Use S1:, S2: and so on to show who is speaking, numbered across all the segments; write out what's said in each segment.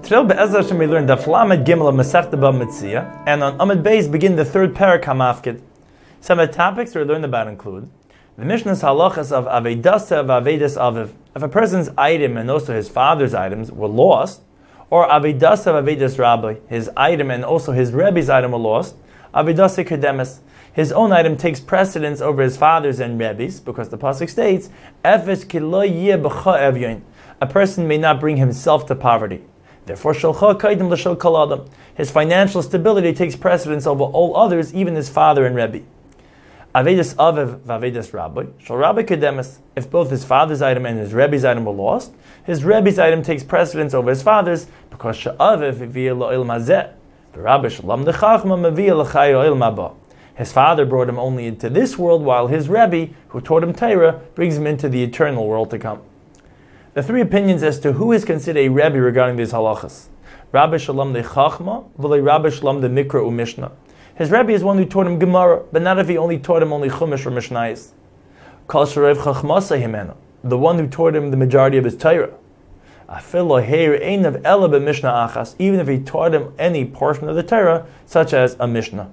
S1: Today, Be'ezras Hashem, we learn Daf Lamed Gimel of Masechta Bava Metzia, and on Amud Beis begin the third parak HaMafkid. Some of the topics we learned about include the Mishnah's halachas of Aveidasa v'Aveidas Aviv. If a person's item and also his father's items were lost, or Aveidasa v'Aveidas Rabbi, his item and also his Rebbe's item were lost, Aveidasa Kedemes, his own item takes precedence over his father's and Rebbe's, because the pasuk states, Efesh ki lo yeh b'cha evyon, a person may not bring himself to poverty. Therefore, shalcha kaidim l'shel kol adam. His financial stability takes precedence over all others, even his father and Rebbe. Avedas aviv v'avedas rabbi shal rabbi kedemes. If both his father's item and his Rebbe's item were lost, his Rebbe's item takes precedence over his father's, because she'aviv v'viyah lo'il mazeh, v'rabbi shalam dechachma meviyah l'chayo il maba. His father brought him only into this world, while his Rebbe, who taught him Torah, brings him into the eternal world to come. The three opinions as to who is considered a Rebbe regarding these halachas. Rabbi Shalom de Chachma, v'lei Rabbi Shalom de Mikra u'Mishnah. His Rebbe is one who taught him Gemara, but not if he only taught him only Chumash or Mishnayos. Kol Sharev Chachmasa Himena, the one who taught him the majority of his Torah. Afilo Heir Ein of Ela b'Mishnah Achas, even if he taught him any portion of the Torah, such as a Mishnah.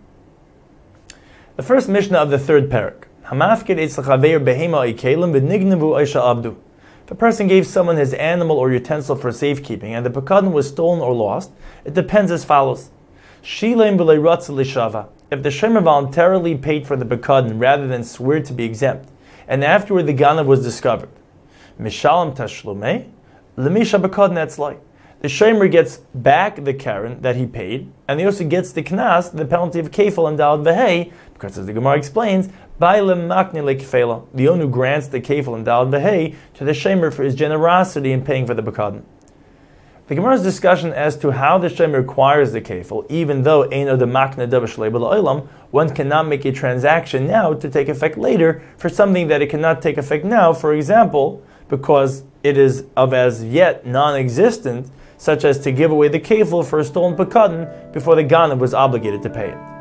S1: The first Mishnah of the third parak. Hamafkid eitz l'chaveir behema ikelim v'nignevu oisha abdu. If a person gave someone his animal or utensil for safekeeping and the pekadon was stolen or lost, it depends as follows. Shileim b'lei ratza l'shava. If the shemer voluntarily paid for the pekadon rather than swear to be exempt, and afterward the ganav was discovered, mishalam tashlumei lemisha pekadon etzlai. The shemer gets back the karen that he paid, and he also gets the knas, the penalty of kefil and dalad v'hei, because as the Gemara explains, the one who grants the kefil and dalad v'hei to the shemer for his generosity in paying for the pekadon. The Gemara's discussion as to how the shemer acquires the kefil, even though eino de makna davar shlei b'la'olam, one cannot make a transaction now to take effect later for something that it cannot take effect now, for example, because it is of as yet non-existent, such as to give away the kefil for a stolen pekadon before the ganav was obligated to pay it.